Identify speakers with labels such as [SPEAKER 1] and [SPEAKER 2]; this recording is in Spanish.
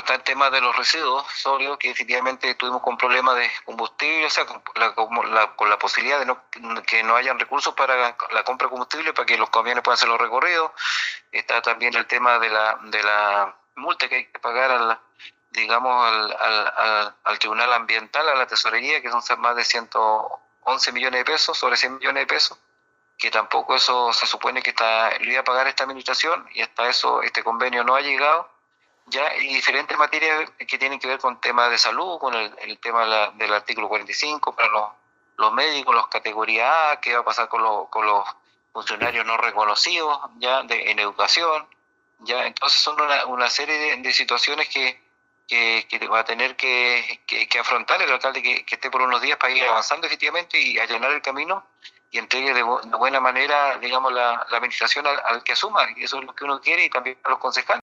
[SPEAKER 1] está el tema de los residuos sólidos, que efectivamente tuvimos con problemas de combustible, o sea, con la posibilidad de que no hayan recursos para la compra de combustible, para que los camiones puedan hacer los recorridos. Está también el tema de la multa que hay que pagar al Tribunal Ambiental, a la Tesorería, que son más de 111 millones de pesos, sobre 100 millones de pesos, que tampoco eso se supone que lo iba a pagar esta administración, y hasta eso este convenio no ha llegado. Ya, y diferentes materias que tienen que ver con temas de salud, con el tema del artículo 45 para los médicos, los categoría A, qué va a pasar con los funcionarios no reconocidos ya en educación. Ya, entonces son una serie de situaciones que va a tener que afrontar el alcalde que esté por unos días, para ir avanzando efectivamente y allanar el camino y entregue de buena manera, digamos, la administración al que asuma, y eso es lo que uno quiere, y también a los concejales.